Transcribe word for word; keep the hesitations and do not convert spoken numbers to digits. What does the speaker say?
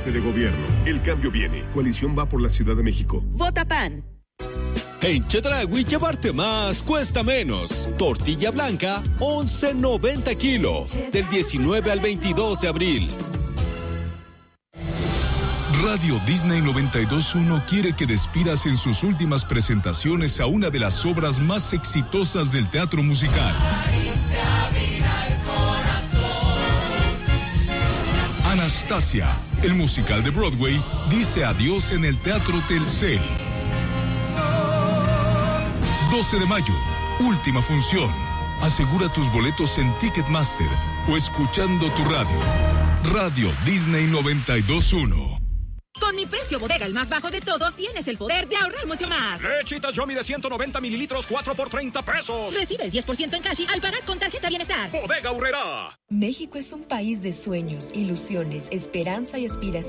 jefe de gobierno. El cambio viene. Coalición va por la Ciudad de México. Vota P A N. En Chedraui llevarte más cuesta menos. Tortilla blanca, once noventa kilo. Del diecinueve al veintidós de abril. Radio Disney noventa y dos punto uno quiere que despidas en sus últimas presentaciones a una de las obras más exitosas del teatro musical. Anastasia, el musical de Broadway, dice adiós en el Teatro Telcel. doce de mayo, última función. Asegura tus boletos en Ticketmaster o escuchando tu radio. Radio Disney noventa y dos punto uno. Con mi precio bodega, el más bajo de todos, tienes el poder de ahorrar mucho más. Lechitas Yomi de ciento noventa mililitros, cuatro por treinta pesos. Recibe el diez por ciento en cash al pagar con tarjeta Bienestar. Bodega Aurrerá. México es un país de sueños, ilusiones, esperanza y aspiración.